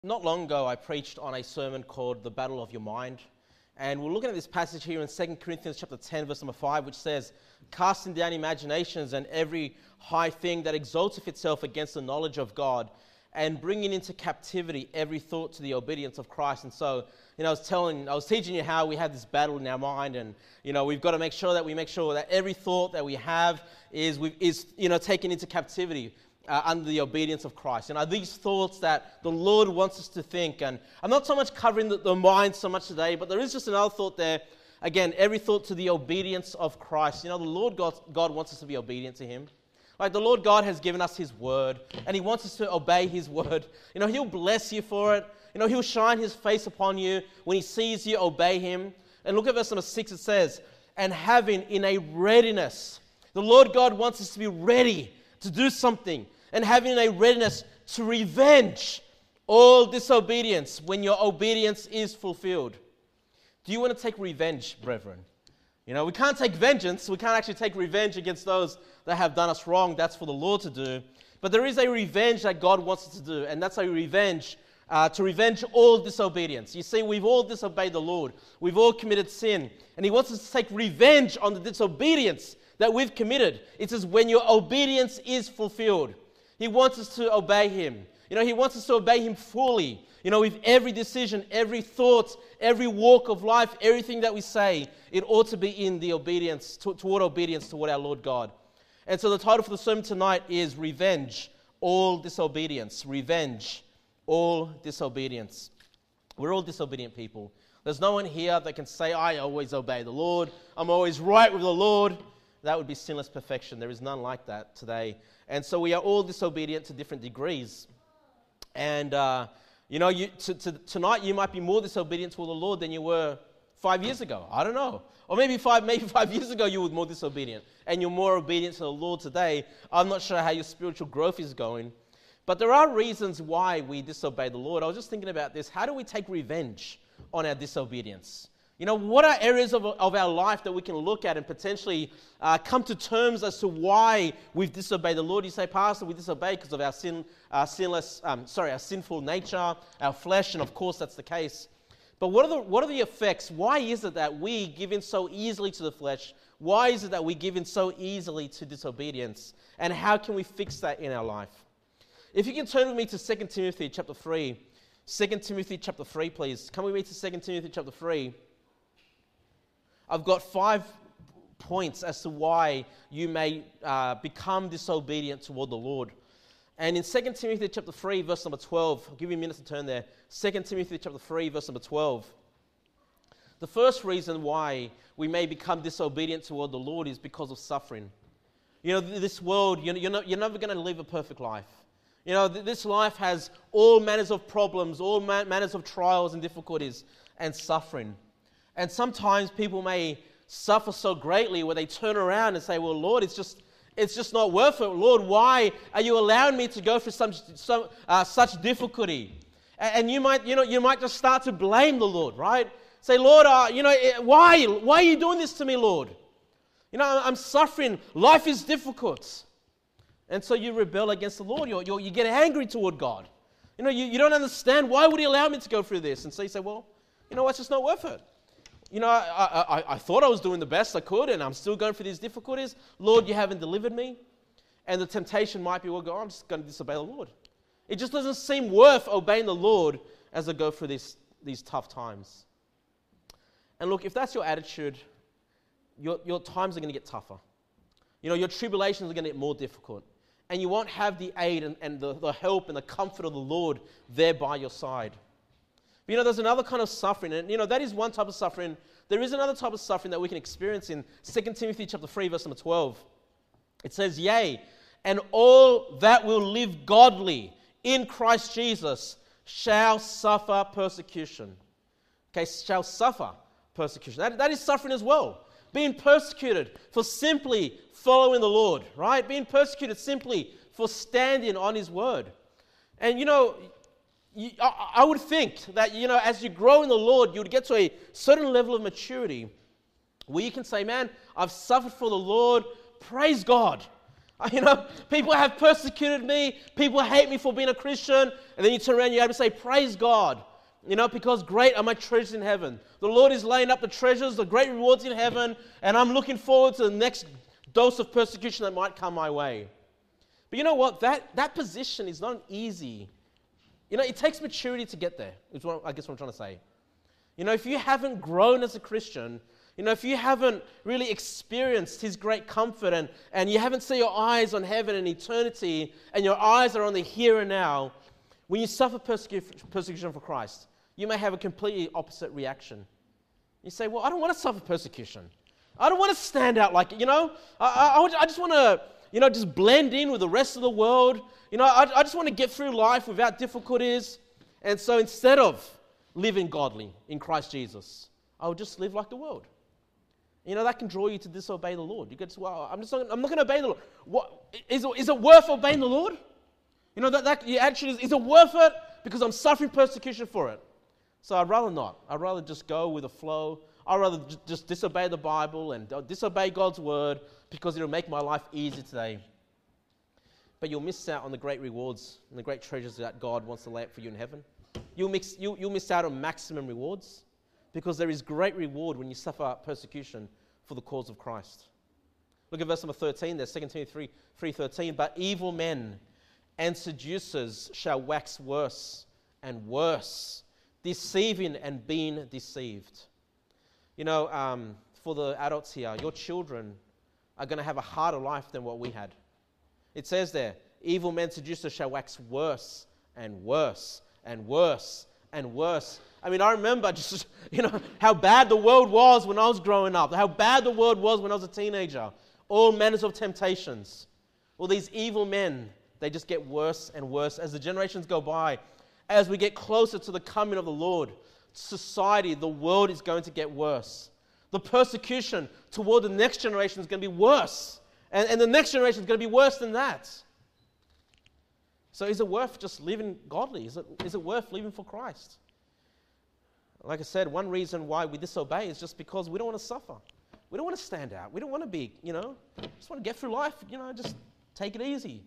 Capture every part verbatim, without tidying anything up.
Not long ago, I preached on a sermon called The Battle of Your Mind. And we're looking at this passage here in Second Corinthians chapter ten, verse number five, which says, casting down imaginations and every high thing that exalteth itself against the knowledge of God, and bringing into captivity every thought to the obedience of Christ. And so, you know, I was telling, I was teaching you how we have this battle in our mind, and, you know, we've got to make sure that we make sure that every thought that we have is, is you know, taken into captivity Uh, under the obedience of Christ. You know, these thoughts that the Lord wants us to think. And I'm not so much covering the, the mind so much today, but there is just another thought there. Again, every thought to the obedience of Christ. You know, the Lord God, God wants us to be obedient to Him. Like the Lord God has given us His word, and He wants us to obey His word. You know, He'll bless you for it. You know, He'll shine His face upon you when He sees you obey Him. And look at verse number six, it says, and having in a readiness. The Lord God wants us to be ready to do something, and having a readiness to revenge all disobedience when your obedience is fulfilled. Do you want to take revenge, brethren? You know, we can't take vengeance. We can't actually take revenge against those that have done us wrong. That's for the Lord to do. But there is a revenge that God wants us to do, and that's a revenge uh, to revenge all disobedience. You see, we've all disobeyed the Lord. We've all committed sin, and He wants us to take revenge on the disobedience that we've committed. It says when your obedience is fulfilled. He wants us to obey Him. You know, He wants us to obey Him fully. You know, with every decision, every thought, every walk of life, everything that we say, it ought to be in the obedience, to, toward obedience toward our Lord God. And so the title for the sermon tonight is Revenge All Disobedience. Revenge All Disobedience. We're all disobedient people. There's no one here that can say, I always obey the Lord. I'm always right with the Lord. That would be sinless perfection. There is none like that today. And so we are all disobedient to different degrees. And, uh, you know, you, to, to, tonight you might be more disobedient to the Lord than you were five years ago. I don't know. Or maybe five, maybe five years ago you were more disobedient. And you're more obedient to the Lord today. I'm not sure how your spiritual growth is going. But there are reasons why we disobey the Lord. I was just thinking about this. How do we take revenge on our disobedience? You know, what are areas of, of our life that we can look at and potentially uh, come to terms as to why we've disobeyed the Lord? You say, Pastor, we disobey because of our sin, our sinless, um, sorry, our sinful nature, our flesh, and of course that's the case. But what are the what are the effects? Why is it that we give in so easily to the flesh? Why is it that we give in so easily to disobedience? And how can we fix that in our life? If you can turn with me to Second Timothy chapter three. Second Timothy chapter three, please. Come with me to Second Timothy chapter three. I've got five points as to why you may uh, become disobedient toward the Lord. And in Second Timothy chapter three, verse number twelve, I'll give you a minute to turn there. Second Timothy chapter three, verse number twelve. The first reason why we may become disobedient toward the Lord is because of suffering. You know, this world, you're, not, you're never going to live a perfect life. You know, this life has all manners of problems, all manners of trials and difficulties and suffering. And sometimes people may suffer so greatly where they turn around and say, well, Lord, it's just it's just not worth it. Lord, why are you allowing me to go through some, some, uh, such difficulty? And, and you might, you know, you might just start to blame the Lord, right? Say, Lord, uh, you know, why, why are you doing this to me, Lord? You know, I'm suffering. Life is difficult. And so you rebel against the Lord. You're, you're, you get angry toward God. You know, you, you don't understand. Why would He allow me to go through this? And so you say, well, you know, it's just not worth it. You know, I, I, I thought I was doing the best I could, and I'm still going through these difficulties. Lord, you haven't delivered me. And the temptation might be, well, God, I'm just going to disobey the Lord. It just doesn't seem worth obeying the Lord as I go through these, these tough times. And look, if that's your attitude, your, your times are going to get tougher. You know, your tribulations are going to get more difficult. And you won't have the aid and, and the, the help and the comfort of the Lord there by your side. But, you know, there's another kind of suffering, and, you know, that is one type of suffering. There is another type of suffering that we can experience in Second Timothy chapter three, verse number twelve. It says, yea, and all that will live godly in Christ Jesus shall suffer persecution. Okay, shall suffer persecution. That, that is suffering as well. Being persecuted for simply following the Lord, right? Being persecuted simply for standing on His word. And, you know, You, I, I would think that, you know, as you grow in the Lord, you would get to a certain level of maturity where you can say, man, I've suffered for the Lord. Praise God. You know, people have persecuted me. People hate me for being a Christian. And then you turn around and you have to say, praise God. You know, because great are my treasures in heaven. The Lord is laying up the treasures, the great rewards in heaven. And I'm looking forward to the next dose of persecution that might come my way. But you know what? That, that position is not easy. You know, it takes maturity to get there, is what I guess what I'm trying to say. You know, if you haven't grown as a Christian, you know, if you haven't really experienced His great comfort and, and you haven't set your eyes on heaven and eternity and your eyes are on the here and now, when you suffer persecu- persecution for Christ, you may have a completely opposite reaction. You say, well, I don't want to suffer persecution. I don't want to stand out like, you know, I, I, I just want to, you know, just blend in with the rest of the world. You know, I, I just want to get through life without difficulties. And so instead of living godly in Christ Jesus, I will just live like the world. You know, that can draw you to disobey the Lord. You go, well, I'm just not, I'm not going to obey the Lord. What, is, is it worth obeying the Lord? You know, that, that your action is, is it worth it? Because I'm suffering persecution for it. So I'd rather not. I'd rather just go with the flow. I'd rather j- just disobey the Bible and disobey God's word because it'll make my life easy today. But you'll miss out on the great rewards and the great treasures that God wants to lay up for you in heaven. You'll, mix, you, you'll miss out on maximum rewards because there is great reward when you suffer persecution for the cause of Christ. Look at verse number thirteen there, Second Timothy three thirteen. But evil men and seducers shall wax worse and worse, deceiving and being deceived. You know, um, for the adults here, your children are going to have a harder life than what we had. It says there, evil men seducers shall wax worse and worse and worse and worse. I mean, I remember just, you know, how bad the world was when I was growing up, how bad the world was when I was a teenager. All manners of temptations. Well, these evil men, they just get worse and worse as the generations go by. As we get closer to the coming of the Lord, society, the world is going to get worse. The persecution toward the next generation is going to be worse. And, and the next generation is going to be worse than that. So is it worth just living godly? Is it, is it worth living for Christ? Like I said, one reason why we disobey is just because we don't want to suffer. We don't want to stand out. We don't want to be, you know, just want to get through life, you know, just take it easy.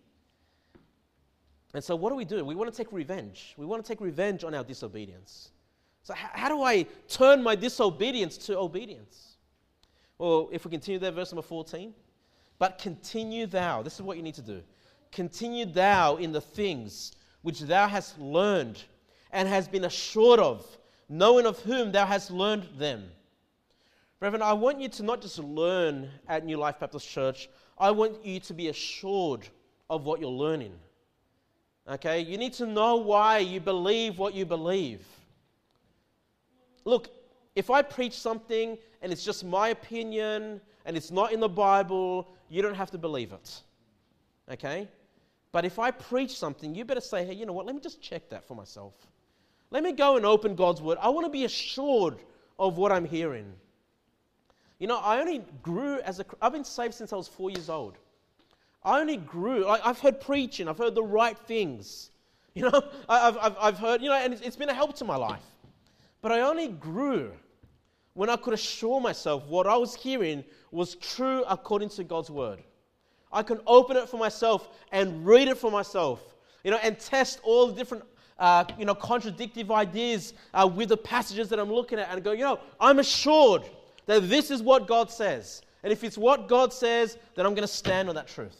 And so what do we do? We want to take revenge. We want to take revenge on our disobedience. So how, how do I turn my disobedience to obedience? Well, if we continue there, verse number fourteen. But continue thou. This is what you need to do. Continue thou in the things which thou hast learned and hast been assured of, knowing of whom thou hast learned them. Brethren, I want you to not just learn at New Life Baptist Church. I want you to be assured of what you're learning. Okay? You need to know why you believe what you believe. Look, if I preach something and it's just my opinion and it's not in the Bible, you don't have to believe it. Okay? But if I preach something, you better say, hey, you know what? Let me just check that for myself. Let me go and open God's word. I want to be assured of what I'm hearing. You know, I only grew as a... I've been saved since I was four years old. I only grew... I, I've heard preaching. I've heard the right things. You know, I, I've, I've, I've heard... You know, and it's, it's been a help to my life. But I only grew when I could assure myself what I was hearing was true according to God's word. I can open it for myself and read it for myself. You know, and test all the different... Uh, you know, contradictive ideas uh, with the passages that I'm looking at and go, you know, I'm assured that this is what God says. And if it's what God says, then I'm going to stand on that truth.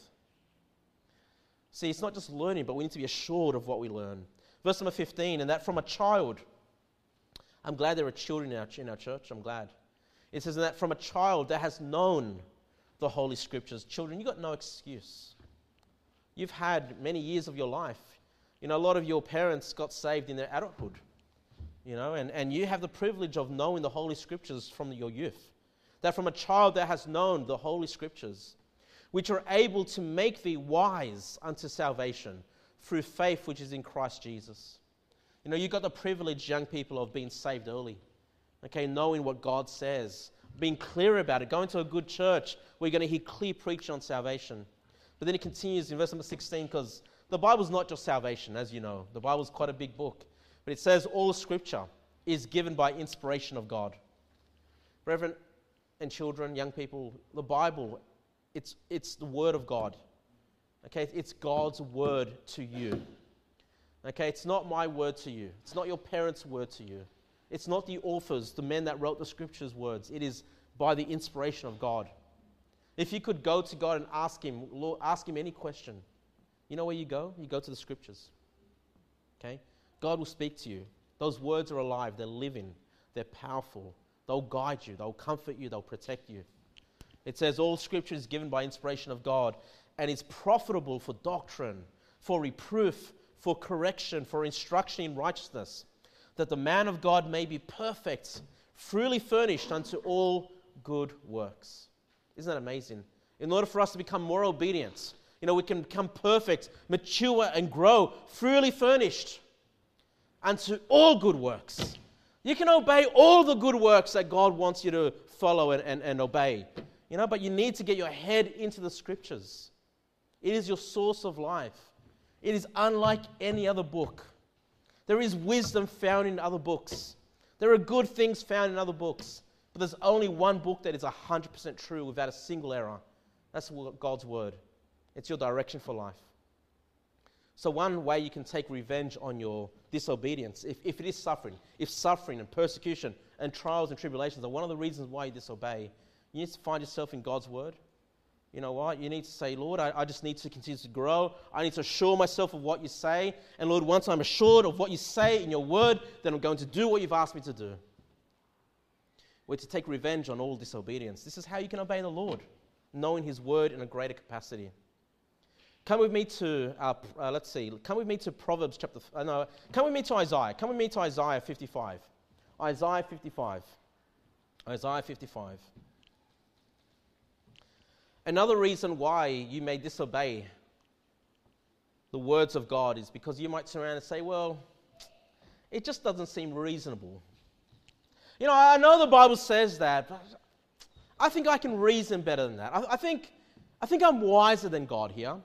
See, it's not just learning, but we need to be assured of what we learn. Verse number fifteen, and that from a child. I'm glad there are children in our, in our church. I'm glad. It says that from a child that has known the Holy Scriptures. Children, you've got no excuse. You've had many years of your life. You know, a lot of your parents got saved in their adulthood, you know, and, and you have the privilege of knowing the Holy Scriptures from your youth. That from a child that has known the Holy Scriptures, which are able to make thee wise unto salvation through faith which is in Christ Jesus. You know, you've got the privilege, young people, of being saved early, okay, knowing what God says, being clear about it, going to a good church where you're going to hear clear preaching on salvation. But then it continues in verse number sixteen, because the Bible's not just salvation, as you know. The Bible's quite a big book. But it says all Scripture is given by inspiration of God. Brethren and children, young people, the Bible, it's, it's the Word of God. Okay, it's God's word to you. Okay, it's not my word to you. It's not your parents' word to you. It's not the authors, the men that wrote the scriptures' words. It is by the inspiration of God. If you could go to God and ask him, Lord, ask him any question, you know where you go? You go to the scriptures. Okay? God will speak to you. Those words are alive. They're living. They're powerful. They'll guide you. They'll comfort you. They'll protect you. It says all scripture is given by inspiration of God and is profitable for doctrine, for reproof, for correction, for instruction in righteousness, that the man of God may be perfect, freely furnished unto all good works. Isn't that amazing? In order for us to become more obedient, you know, we can become perfect, mature, and grow, freely furnished unto all good works. You can obey all the good works that God wants you to follow and, and, and obey. You know, but you need to get your head into the scriptures. It is your source of life. It is unlike any other book. There is wisdom found in other books. There are good things found in other books. But there's only one book that is one hundred percent true without a single error. That's God's word. It's your direction for life. So one way you can take revenge on your disobedience, if, if it is suffering, if suffering and persecution and trials and tribulations are one of the reasons why you disobey, you need to find yourself in God's word. You know what? You need to say, Lord, I, I just need to continue to grow. I need to assure myself of what you say. And Lord, once I'm assured of what you say in your word, then I'm going to do what you've asked me to do. We're to take revenge on all disobedience. This is how you can obey the Lord, knowing his word in a greater capacity. Come with me to, uh, uh, let's see, come with me to Proverbs chapter, uh, no, come with me to Isaiah. Come with me to Isaiah fifty-five. Isaiah fifty-five. Isaiah fifty-five. Another reason why you may disobey the words of God is because you might turn around and say, well, it just doesn't seem reasonable. You know, I know the Bible says that, but I think I can reason better than that. I, I think, I think I'm wiser than God here.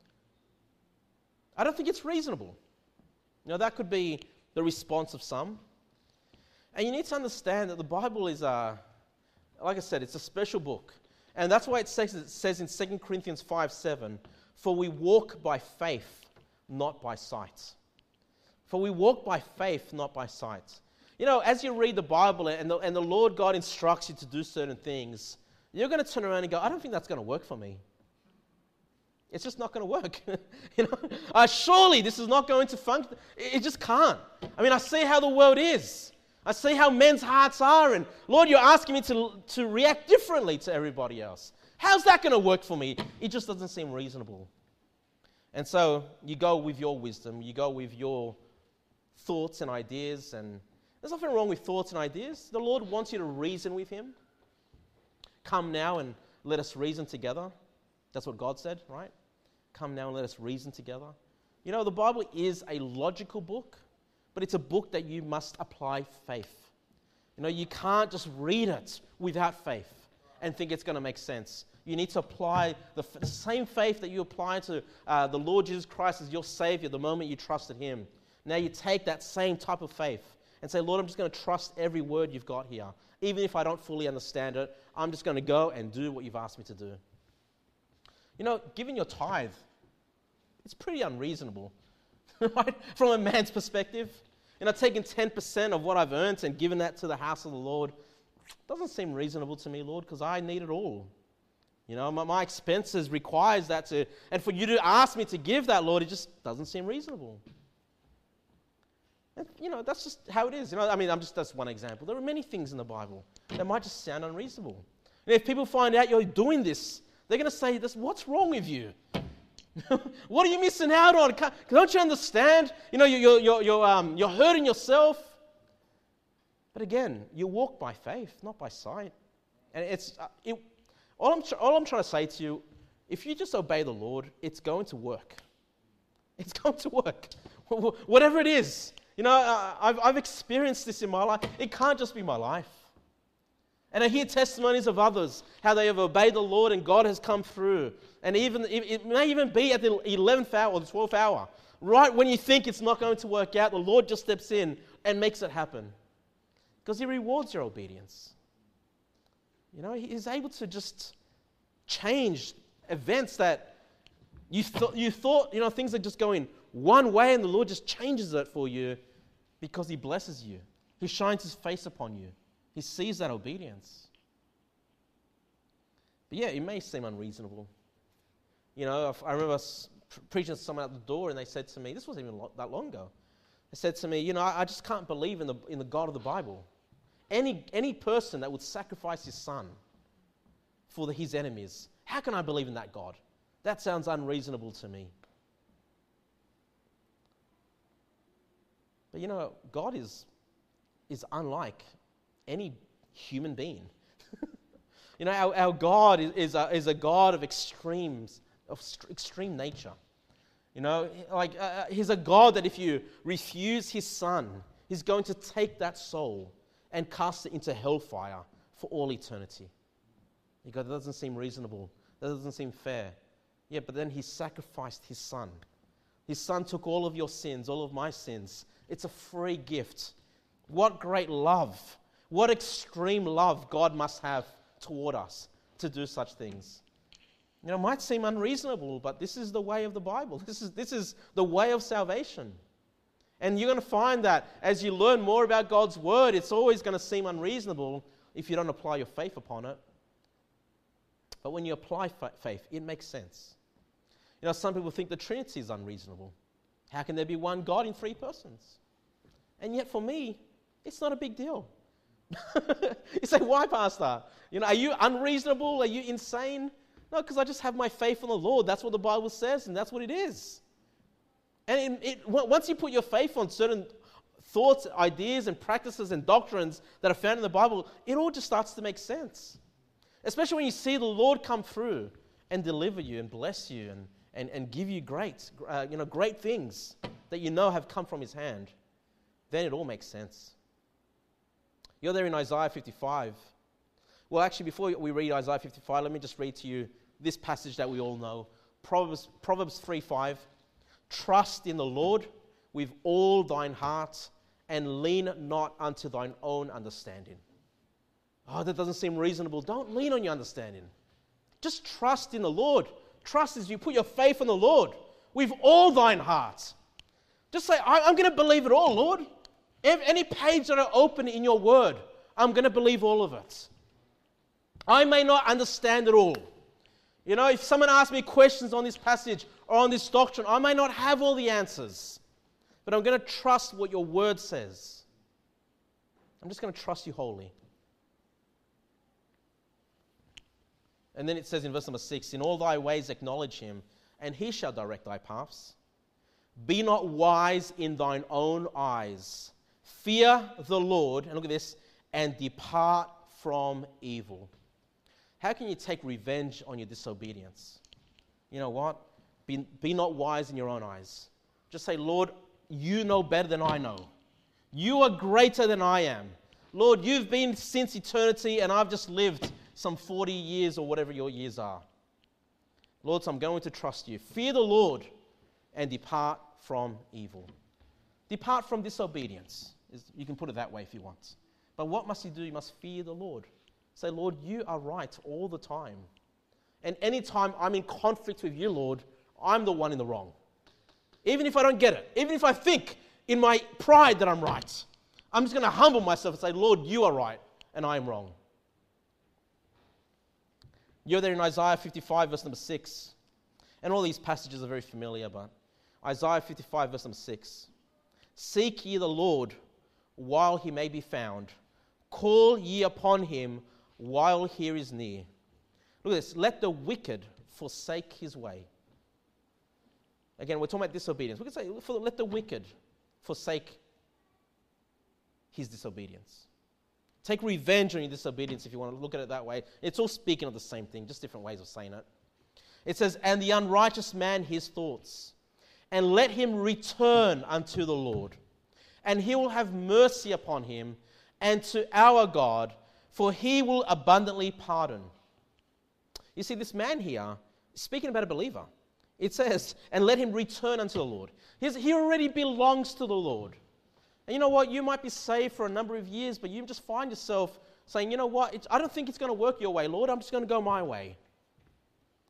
I don't think it's reasonable. You know, that could be the response of some. And you need to understand that the Bible is, a, like I said, it's a special book. And that's why it says, it says in Second Corinthians five seven, for we walk by faith, not by sight. For we walk by faith, not by sight. You know, as you read the Bible and the, and the Lord God instructs you to do certain things, you're going to turn around and go, I don't think that's going to work for me. It's just not going to work. you know, uh, surely this is not going to function. It, it just can't. I mean, I see how the world is. I see how men's hearts are, and Lord, you're asking me to, to react differently to everybody else. How's that going to work for me? It just doesn't seem reasonable. And so you go with your wisdom, you go with your thoughts and ideas, and there's nothing wrong with thoughts and ideas. The Lord wants you to reason with him. Come now and let us reason together. That's what God said, right? Come now and let us reason together. You know, the Bible is a logical book, but it's a book that you must apply faith. You know, you can't just read it without faith and think it's going to make sense. You need to apply the, f- the same faith that you apply to uh, the Lord Jesus Christ as your Savior the moment you trusted him. Now you take that same type of faith and say, Lord, I'm just going to trust every word you've got here. Even if I don't fully understand it, I'm just going to go and do what you've asked me to do. You know, giving your tithe, it's pretty unreasonable, right? From a man's perspective. You know, taking ten percent of what I've earned and giving that to the house of the Lord doesn't seem reasonable to me, Lord, because I need it all. You know, my, my expenses requires that to, and for you to ask me to give that, Lord, it just doesn't seem reasonable. And, you know, that's just how it is. You know, I mean, I'm just, that's one example. There are many things in the Bible that might just sound unreasonable. And if people find out you're doing this, they're going to say, "This, what's wrong with you? What are you missing out on? Don't you understand? You know, you're, you're, you're, um, you're hurting yourself." But again, you walk by faith, not by sight. And it's uh, it, all, I'm tr- all I'm trying to say to you, if you just obey the Lord, it's going to work. It's going to work. Whatever it is. You know, uh, I've, I've experienced this in my life. It can't just be my life. And I hear testimonies of others, how they have obeyed the Lord and God has come through. And even it may even be at the eleventh hour or the twelfth hour. Right when you think it's not going to work out, the Lord just steps in and makes it happen. Because he rewards your obedience. You know, he is able to just change events that You, th- you thought, you know, things are just going one way and the Lord just changes it for you because he blesses you. He shines his face upon you. He sees that obedience. But yeah, it may seem unreasonable. You know, I remember preaching to someone at the door and they said to me, this wasn't even that long ago. They said to me, you know, I just can't believe in the in the God of the Bible. Any any person that would sacrifice his son for the, his enemies, how can I believe in that God? That sounds unreasonable to me. But you know, God is, is unlike any human being. You know, our, our God is, is, a, is a God of extremes, of st- extreme nature. You know, like uh, he's a God that if you refuse his son, he's going to take that soul and cast it into hellfire for all eternity. You go, that doesn't seem reasonable. That doesn't seem fair. Yeah, but then he sacrificed his son. His son took all of your sins, all of my sins. It's a free gift. What great love. What extreme love God must have toward us to do such things. You know, it might seem unreasonable, but this is the way of the Bible. This is, this is the way of salvation. And you're going to find that as you learn more about God's word, it's always going to seem unreasonable if you don't apply your faith upon it. But when you apply fa- faith, it makes sense. You know, some people think the Trinity is unreasonable. How can there be one God in three persons? And yet for me, it's not a big deal. You say, why, Pastor? You know, are you unreasonable? Are you insane? No, because I just have my faith in the Lord. That's what the Bible says, and that's what it is. And it, it, once you put your faith on certain thoughts, ideas, and practices and doctrines that are found in the Bible, it all just starts to make sense. Especially when you see the Lord come through and deliver you and bless you and, and, and give you great, uh, you know, great things that you know have come from his hand, then it all makes sense. You're there in Isaiah fifty-five. Well, actually, before we read Isaiah fifty-five, let me just read to you this passage that we all know. Proverbs, Proverbs three five. Trust in the Lord with all thine heart and lean not unto thine own understanding. Oh, that doesn't seem reasonable. Don't lean on your understanding. Just trust in the Lord. Trust is you put your faith in the Lord with all thine heart. Just say, I, I'm going to believe it all, Lord. If any page that I open in your word, I'm going to believe all of it. I may not understand it all. You know, if someone asks me questions on this passage or on this doctrine, I may not have all the answers. But I'm going to trust what your word says. I'm just going to trust you wholly. And then it says in verse number six, in all thy ways acknowledge him, and he shall direct thy paths. Be not wise in thine own eyes. Fear the Lord, and look at this, and depart from evil. How can you take revenge on your disobedience? You know what? Be, be not wise in your own eyes. Just say, Lord, you know better than I know. You are greater than I am. Lord, you've been since eternity, and I've just lived some forty years or whatever your years are. Lord, so I'm going to trust you. Fear the Lord and depart from evil. Depart from disobedience. You can put it that way if you want. But what must you do? You must fear the Lord. Say, Lord, you are right all the time. And anytime I'm in conflict with you, Lord, I'm the one in the wrong. Even if I don't get it, even if I think in my pride that I'm right, I'm just going to humble myself and say, Lord, you are right and I am wrong. You're there in Isaiah fifty-five, verse number six. And all these passages are very familiar, but Isaiah fifty-five, verse number six. Seek ye the Lord while he may be found. Call ye upon him while he is near. Look at this. Let the wicked forsake his way. Again, we're talking about disobedience. We can say, let the wicked forsake his disobedience. Take revenge on your disobedience if you want to look at it that way. It's all speaking of the same thing, just different ways of saying it. It says, and the unrighteous man his thoughts, and let him return unto the Lord, and he will have mercy upon him, and to our God, for he will abundantly pardon. You see, this man here, speaking about a believer, it says, and let him return unto the Lord. He's, he already belongs to the Lord. And you know what? You might be saved for a number of years, but you just find yourself saying, you know what? It's, I don't think it's going to work your way, Lord. I'm just going to go my way.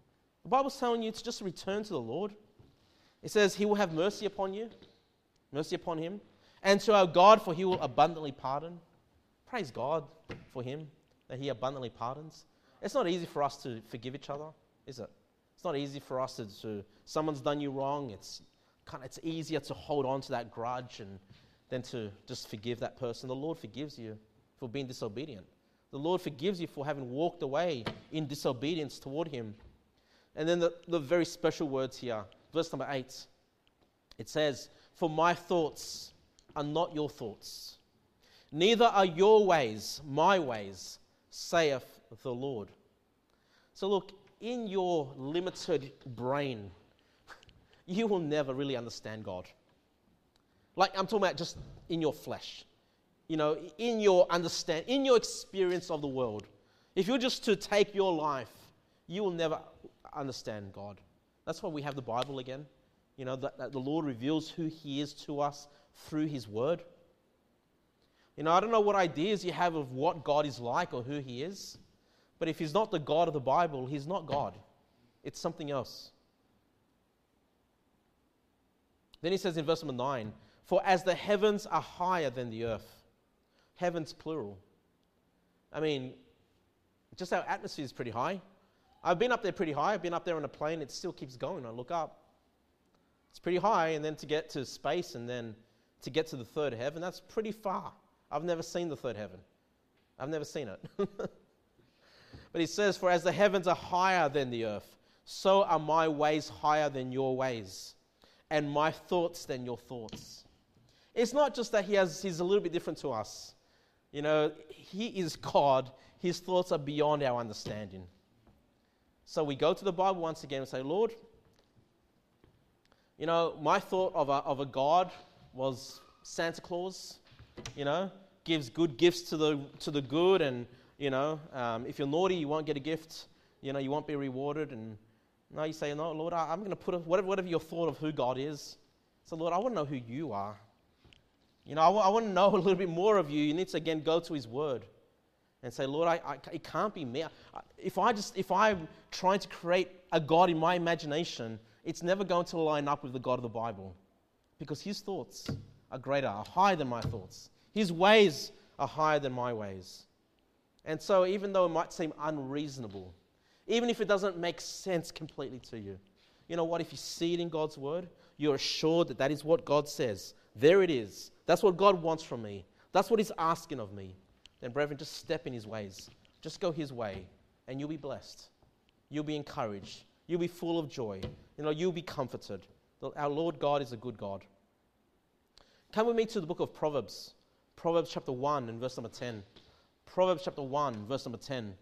The Bible's telling you to just return to the Lord. It says he will have mercy upon you, mercy upon him, and to our God, for he will abundantly pardon. Praise God for him, that he abundantly pardons. It's not easy for us to forgive each other, is it? It's not easy for us to, to someone's done you wrong. It's kind of, it's easier to hold on to that grudge and than to just forgive that person. The Lord forgives you for being disobedient. The Lord forgives you for having walked away in disobedience toward him. And then the, the very special words here, verse number eight. It says, for my thoughts are not your thoughts, neither are your ways my ways, saith the Lord. So look, in your limited brain, you will never really understand God. Like I'm talking about just in your flesh. You know, in your understand, in your experience of the world. If you're just to take your life, you will never understand God. That's why we have the Bible again. You know, that, that the Lord reveals who he is to us through his word. You know, I don't know what ideas you have of what God is like or who he is, but if he's not the God of the Bible, he's not God. It's something else. Then he says in verse number nine, for as the heavens are higher than the earth, heavens plural. I mean, just our atmosphere is pretty high. I've been up there pretty high. I've been up there on a plane. It still keeps going. I look up. It's pretty high. And then to get to space and then to get to the third heaven, that's pretty far. I've never seen the third heaven. I've never seen it. But he says, for as the heavens are higher than the earth, so are my ways higher than your ways, and my thoughts than your thoughts. It's not just that he has, he's a little bit different to us. You know, he is God. His thoughts are beyond our understanding. So we go to the Bible once again and say, Lord, you know, my thought of a, of a God was Santa Claus, you know, gives good gifts to the to the good, and, you know, um, if you're naughty, you won't get a gift, you know, you won't be rewarded. And no, you say, no, Lord, I, I'm going to put a, whatever, whatever your thought of who God is. So, Lord, I want to know who you are. You know, I, w- I want to know a little bit more of you. You need to, again, go to his word and say, Lord, I, I, it can't be me. I, if, I just, if I'm trying to create a God in my imagination, it's never going to line up with the God of the Bible, because his thoughts are greater, are higher than my thoughts. His ways are higher than my ways. And so even though it might seem unreasonable, even if it doesn't make sense completely to you, you know what? If you see it in God's word, you're assured that that is what God says. There it is. That's what God wants from me. That's what he's asking of me. Then, brethren, just step in his ways. Just go his way, and you'll be blessed. You'll be encouraged. You'll be full of joy. You know, you'll be comforted. Our Lord God is a good God. Come with me to the book of Proverbs. Proverbs chapter one and verse number ten. Proverbs chapter one, verse number ten.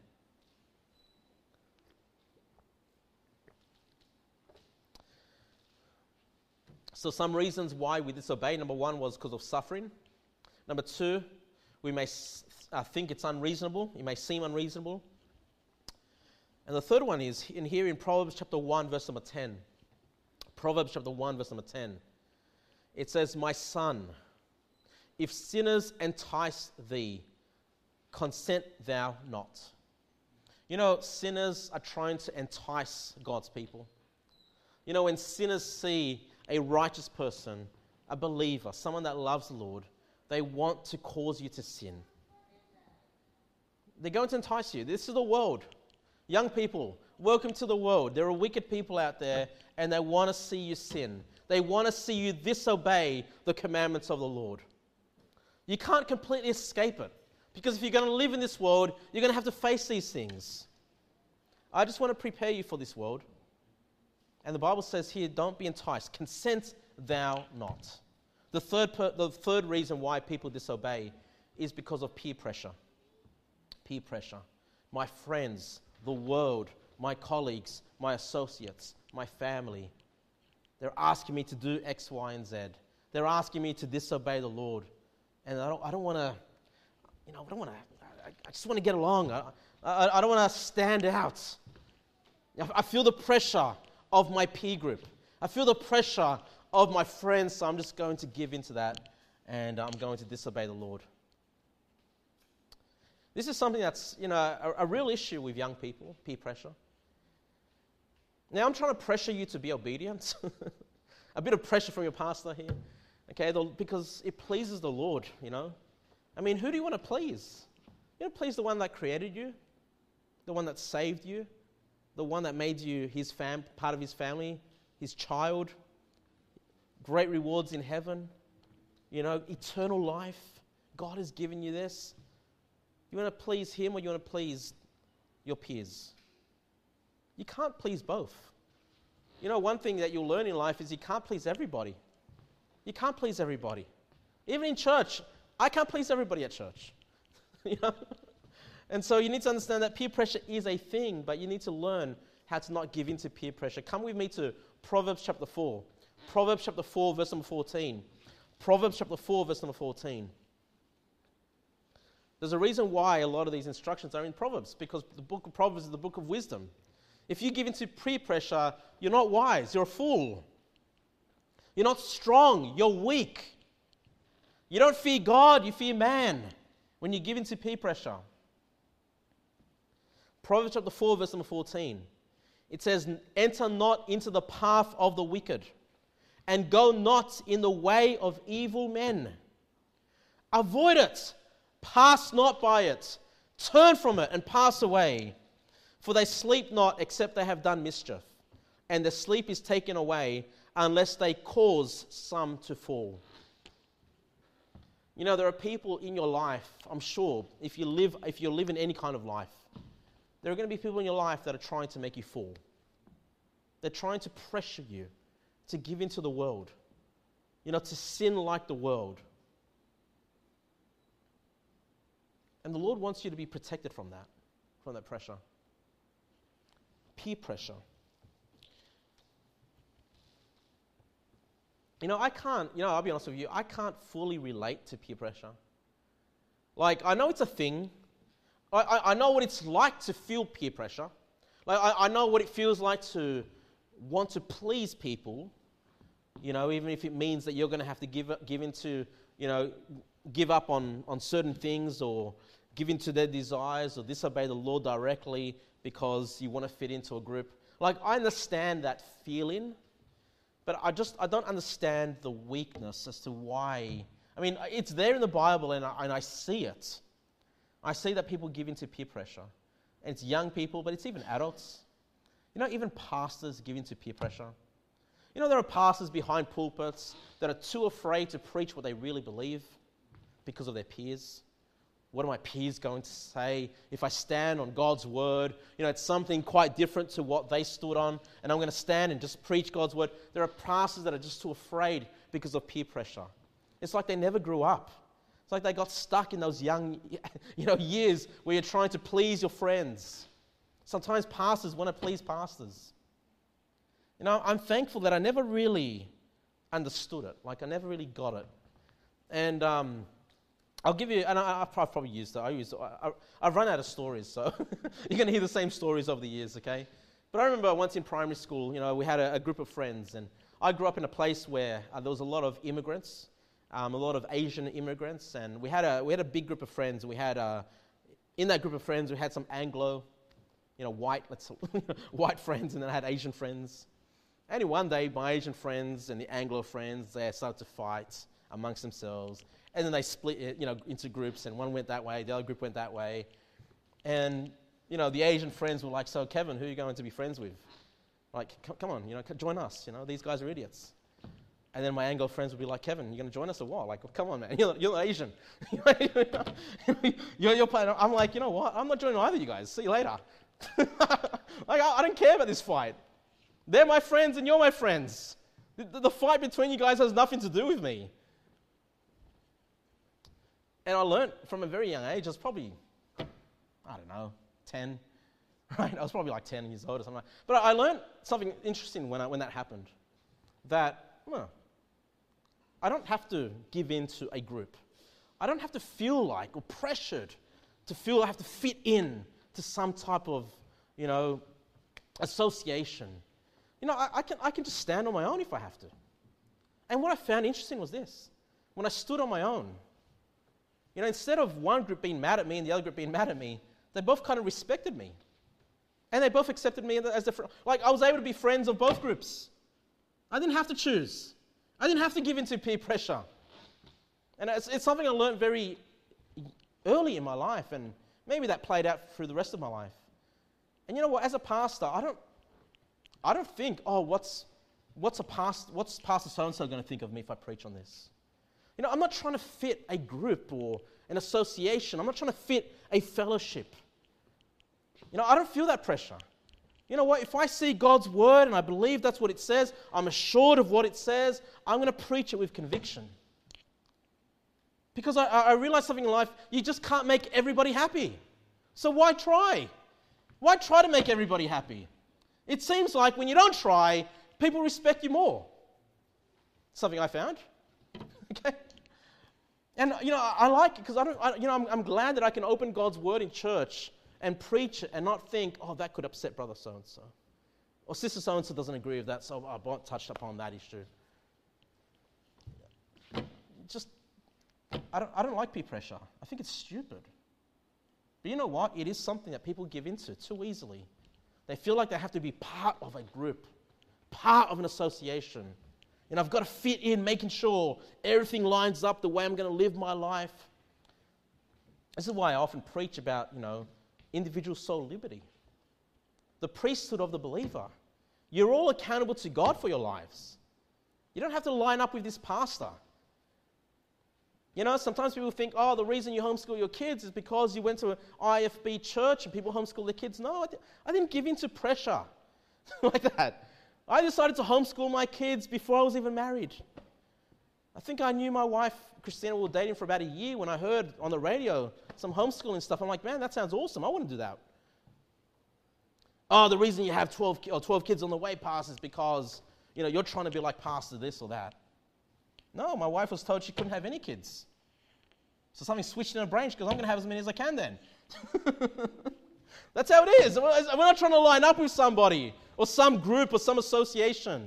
So some reasons why we disobey. Number one was because of suffering. Number two, we may uh, think it's unreasonable. It may seem unreasonable. And the third one is in here in Proverbs chapter one, verse number ten. Proverbs chapter one, verse number ten. It says, my son, if sinners entice thee, consent thou not. You know, sinners are trying to entice God's people. You know, when sinners see a righteous person, a believer, someone that loves the Lord, they want to cause you to sin. They're going to entice you. This is the world. Young people, welcome to the world. There are wicked people out there, and they want to see you sin. They want to see you disobey the commandments of the Lord. You can't completely escape it, because if you're going to live in this world, you're going to have to face these things. I just want to prepare you for this world. And the Bible says here, don't be enticed. Consent thou not. The third, per, the third reason why people disobey is because of peer pressure. Peer pressure. My friends, the world, my colleagues, my associates, my family, they're asking me to do X, Y, and Z. They're asking me to disobey the Lord. And I don't, I don't want to, you know, I don't want to, I, I just want to get along. I, I, I don't want to stand out. I, I feel the pressure of my peer group. I feel the pressure of my friends, so I'm just going to give into that, and I'm going to disobey the Lord. This is something that's, you know, a, a real issue with young people, peer pressure. Now, I'm trying to pressure you to be obedient. A bit of pressure from your pastor here, okay, the, because it pleases the Lord, you know. I mean, who do you want to please? You want to please the one that created you, the one that saved you, the one that made you his fam, part of his family, his child, great rewards in heaven, you know, eternal life. God has given you this. You want to please him or you want to please your peers? You can't please both. You know, one thing that you'll learn in life is you can't please everybody. You can't please everybody. Even in church, I can't please everybody at church. You know? And so you need to understand that peer pressure is a thing, but you need to learn how to not give in to peer pressure. Come with me to Proverbs chapter four. Proverbs chapter four, verse number fourteen. Proverbs chapter four, verse number fourteen. There's a reason why a lot of these instructions are in Proverbs, because the book of Proverbs is the book of wisdom. If you give into peer pressure, you're not wise, you're a fool. You're not strong, you're weak. You don't fear God, you fear man when you give into peer pressure. Proverbs chapter four, verse number fourteen. It says, enter not into the path of the wicked, and go not in the way of evil men. Avoid it, pass not by it, turn from it and pass away. For they sleep not except they have done mischief, and their sleep is taken away unless they cause some to fall. You know, there are people in your life, I'm sure, if you live, if you live in any kind of life, there are going to be people in your life that are trying to make you fall. They're trying to pressure you to give into the world, you know, to sin like the world. And the Lord wants you to be protected from that, from that pressure. Peer pressure. You know, I can't, you know, I'll be honest with you, I can't fully relate to peer pressure. Like, I know it's a thing. I, I, I know what it's like to feel peer pressure. Like, I, I know what it feels like to want to please people, you know, even if it means that you're going to have to give give into, you know, give up on, on certain things or give into their desires or disobey the Lord directly because you want to fit into a group. Like, I understand that feeling, but I just, I don't understand the weakness as to why. I mean, it's there in the Bible and I, and I see it. I see that people give into peer pressure. And it's young people, but it's even adults. You know, even pastors give into peer pressure. You know, there are pastors behind pulpits that are too afraid to preach what they really believe because of their peers. What are my peers going to say if I stand on God's word? You know, it's something quite different to what they stood on, and I'm going to stand and just preach God's word. There are pastors that are just too afraid because of peer pressure. It's like they never grew up. It's like they got stuck in those young, you know, years where you're trying to please your friends. Sometimes pastors want to please pastors. You know, I'm thankful that I never really understood it. Like, I never really got it. And um, I'll give you, and I, I've probably used it. I use, I, I've run out of stories, so you're going to hear the same stories over the years, okay? But I remember once in primary school, you know, we had a, a group of friends, and I grew up in a place where uh, there was a lot of immigrants, um, a lot of Asian immigrants, and we had a we had a big group of friends. We had uh, in that group of friends, we had some Anglo, you know, white, let's white friends, and then I had Asian friends. And one day, my Asian friends and the Anglo friends, they started to fight amongst themselves. And then they split it, you know, into groups, and one went that way, the other group went that way. And, you know, the Asian friends were like, so Kevin, who are you going to be friends with? Like, come on, you know, join us, you know, these guys are idiots. And then my Anglo friends would be like, Kevin, you're going to join us or what? Like, well, come on, man, you're, you're not Asian. you're, you're playing. I'm like, you know what, I'm not joining either of you guys, see you later. Like, I, I don't care about this fight. They're my friends and you're my friends. The, the fight between you guys has nothing to do with me. And I learned from a very young age, I was probably, I don't know, ten, right? I was probably like ten years old or something like that. But I learned something interesting when, I, when that happened, that well, I don't have to give in to a group. I don't have to feel like or pressured to feel I have to fit in to some type of, you know, association. You know, I, I can I can just stand on my own if I have to. And what I found interesting was this. When I stood on my own, you know, instead of one group being mad at me and the other group being mad at me, they both kind of respected me. And they both accepted me as a friend. Like, I was able to be friends of both groups. I didn't have to choose. I didn't have to give in to peer pressure. And it's, it's something I learned very early in my life, and maybe that played out through the rest of my life. And you know what? As a pastor, I don't, I don't think, oh, what's, what's a past, what's Pastor so-and-so going to think of me if I preach on this? You know, I'm not trying to fit a group or an association. I'm not trying to fit a fellowship. You know, I don't feel that pressure. You know what? If I see God's word and I believe that's what it says, I'm assured of what it says, I'm going to preach it with conviction. Because I, I realize something in life, you just can't make everybody happy. So why try? Why try to make everybody happy? It seems like when you don't try, people respect you more. Something I found. Okay? And, you know, I, I like it because I don't, I, you know, I'm, I'm glad that I can open God's word in church and preach it and not think, oh, that could upset brother so-and-so. Or sister so-and-so doesn't agree with that, so I won't touch upon that issue. Just, I don't, I don't like peer pressure. I think it's stupid. But you know what? It is something that people give into too easily. They feel like they have to be part of a group, part of an association. And I've got to fit in, making sure everything lines up the way I'm going to live my life. This is why I often preach about, you know, individual soul liberty. The priesthood of the believer. You're all accountable to God for your lives. You don't have to line up with this pastor. You know, sometimes people think, oh, the reason you homeschool your kids is because you went to an I F B church and people homeschool their kids. No, I, di- I didn't give in to pressure like that. I decided to homeschool my kids before I was even married. I think I knew my wife, Christina, we were dating for about a year when I heard on the radio some homeschooling stuff. I'm like, man, that sounds awesome. I want to do that. Oh, the reason you have twelve, or twelve kids on the way, pastor, is because, you know, you're trying to be like pastor this or that. No, my wife was told she couldn't have any kids. So something switched in her brain. She goes, I'm going to have as many as I can then. That's how it is. We're not trying to line up with somebody or some group or some association.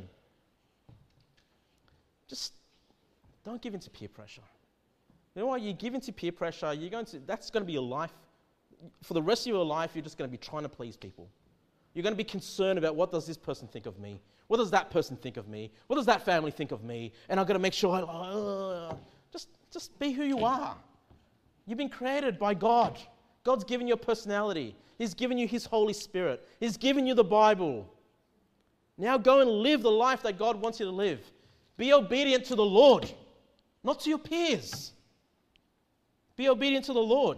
Just don't give in to peer pressure. You know what? You give in to peer pressure, you're going to, that's going to be your life. For the rest of your life, you're just going to be trying to please people. You're going to be concerned about what does this person think of me? What does that person think of me? What does that family think of me? And I've got to make sure, I, uh, just, just be who you are. You've been created by God. God's given you a personality. He's given you His Holy Spirit. He's given you the Bible. Now go and live the life that God wants you to live. Be obedient to the Lord, not to your peers. Be obedient to the Lord.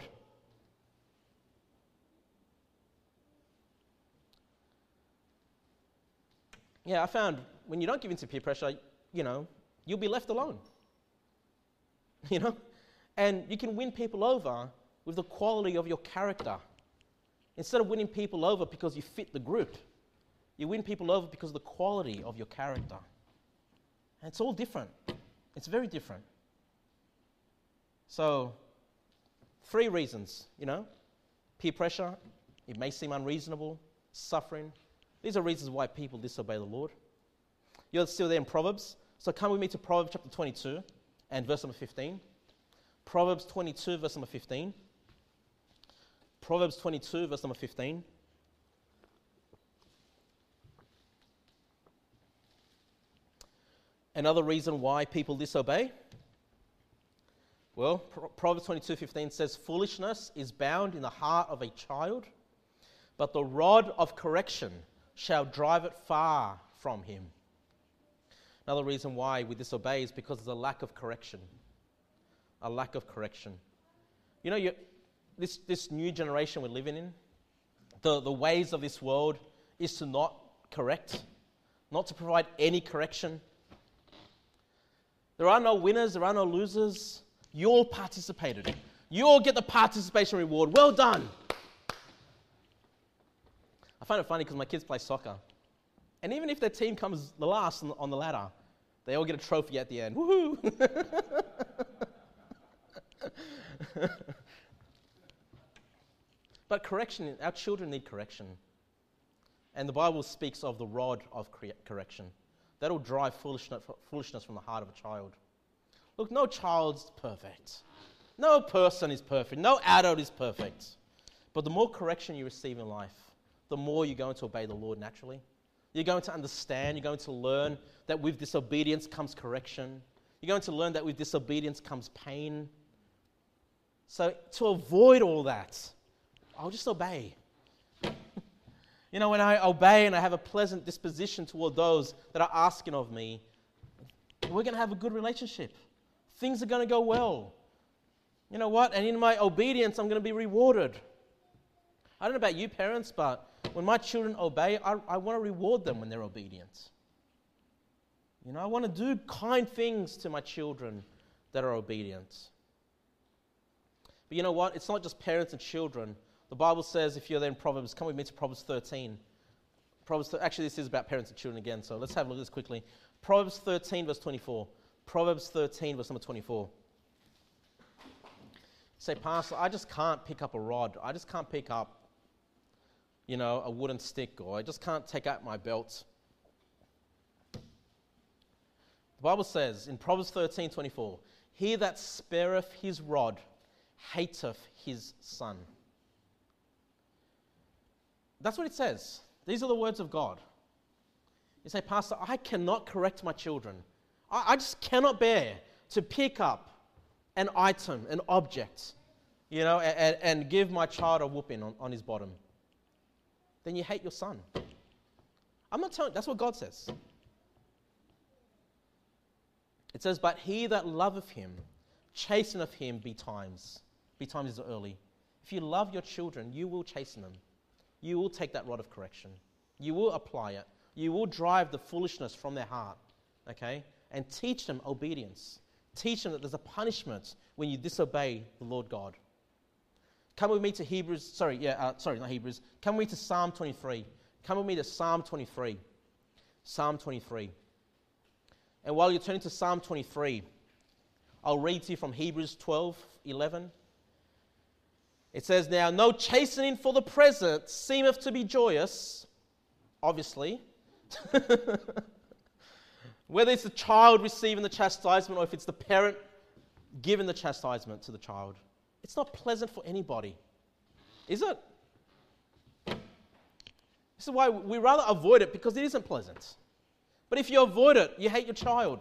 Yeah, I found when you don't give in to peer pressure, you know, you'll be left alone. You know? And you can win people over with the quality of your character. Instead of winning people over because you fit the group, you win people over because of the quality of your character. And it's all different. It's very different. So, three reasons, you know. Peer pressure, it may seem unreasonable, suffering. These are reasons why people disobey the Lord. You're still there in Proverbs. So come with me to Proverbs chapter twenty-two and verse number fifteen. Proverbs twenty-two, verse number fifteen. Proverbs twenty-two, verse number fifteen. Another reason why people disobey. Well, Proverbs twenty-two, fifteen says, foolishness is bound in the heart of a child, but the rod of correction shall drive it far from him. Another reason why we disobey is because there's a lack of correction. A lack of correction. You know, you, this, this new generation we're living in, the, the ways of this world is to not correct, not to provide any correction. There are no winners, there are no losers. You all participated. You all get the participation reward. Well done. I find it funny because my kids play soccer. And even if their team comes the last on the, on the ladder, they all get a trophy at the end. Woohoo! But correction, our children need correction. And the Bible speaks of the rod of correction. That will drive foolishness, foolishness from the heart of a child. Look, no child's perfect. No person is perfect. No adult is perfect. But the more correction you receive in life, the more you're going to obey the Lord naturally. You're going to understand, you're going to learn that with disobedience comes correction. You're going to learn that with disobedience comes pain. So to avoid all that, I'll just obey. You know, when I obey and I have a pleasant disposition toward those that are asking of me, we're going to have a good relationship. Things are going to go well. You know what? And in my obedience, I'm going to be rewarded. I don't know about you parents, but when my children obey, I, I want to reward them when they're obedient. You know, I want to do kind things to my children that are obedient. But you know what? It's not just parents and children. The Bible says, if you're there in Proverbs, come with me to Proverbs thirteen. Proverbs, actually, this is about parents and children again, so let's have a look at this quickly. Proverbs thirteen, verse twenty-four. Proverbs thirteen, verse number twenty-four. Say, Pastor, I just can't pick up a rod. I just can't pick up, you know, a wooden stick, or I just can't take out my belt. The Bible says in Proverbs thirteen, twenty-four, he that spareth his rod hateth his son. That's what it says. These are the words of God. You say, Pastor, I cannot correct my children. I, I just cannot bear to pick up an item, an object, you know, and, and give my child a whooping on, on his bottom. Then you hate your son. I'm not telling, that's what God says. It says, but he that loveth him, chasteneth him betimes. Betimes is early. If you love your children, you will chasten them. You will take that rod of correction. You will apply it. You will drive the foolishness from their heart, okay? And teach them obedience. Teach them that there's a punishment when you disobey the Lord God. Come with me to Hebrews, sorry, yeah, uh, sorry, not Hebrews. Come with me to Psalm twenty-three. Come with me to Psalm twenty-three. Psalm twenty-three. And while you're turning to Psalm twenty-three, I'll read to you from Hebrews twelve, eleven. It says, now, no chastening for the present seemeth to be joyous, obviously. Whether it's the child receiving the chastisement or if it's the parent giving the chastisement to the child. It's not pleasant for anybody, is it? This is why we rather avoid it, because it isn't pleasant. But if you avoid it, you hate your child.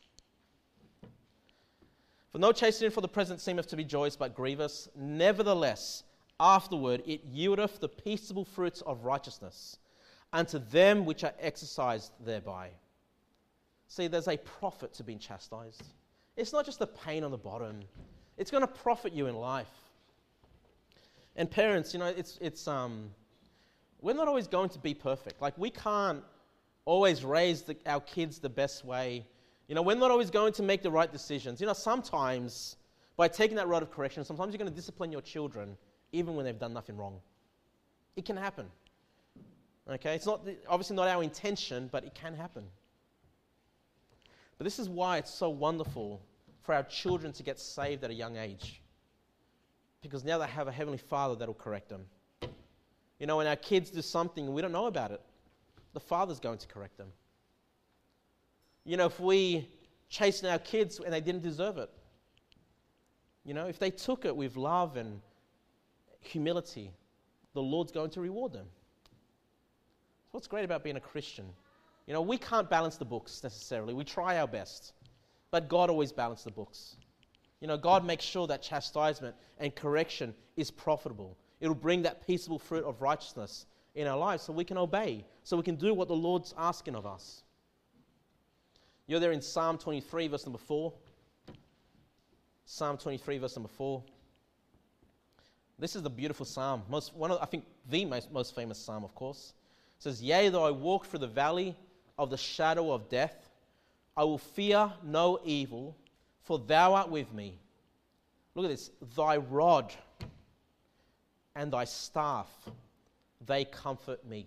For no chastening for the present seemeth to be joyous, but grievous. Nevertheless, afterward it yieldeth the peaceable fruits of righteousness unto them which are exercised thereby. See, there's a profit to being chastised. It's not just the pain on the bottom. It's going to profit you in life. And parents, you know, it's it's um, we're not always going to be perfect. Like, we can't always raise the, our kids the best way. You know, we're not always going to make the right decisions. You know, sometimes by taking that rod of correction, sometimes you're going to discipline your children even when they've done nothing wrong. It can happen. Okay, it's not obviously not our intention, but it can happen. But this is why it's so wonderful for our children to get saved at a young age. Because now they have a Heavenly Father that will correct them. You know, when our kids do something and we don't know about it, the Father's going to correct them. You know, if we chasten our kids and they didn't deserve it, you know, if they took it with love and humility, the Lord's going to reward them. That's what's great about being a Christian. You know, we can't balance the books necessarily. We try our best. But God always balances the books. You know, God makes sure that chastisement and correction is profitable. It'll bring that peaceable fruit of righteousness in our lives so we can obey, so we can do what the Lord's asking of us. You're there in Psalm twenty-three, verse number four. Psalm twenty-three, verse number four. This is the beautiful psalm. Most, one of, I think the most, most famous psalm, of course. It says, yea, though I walk through the valley of the shadow of death, I will fear no evil, for thou art with me. Look at this. Thy rod and thy staff, they comfort me.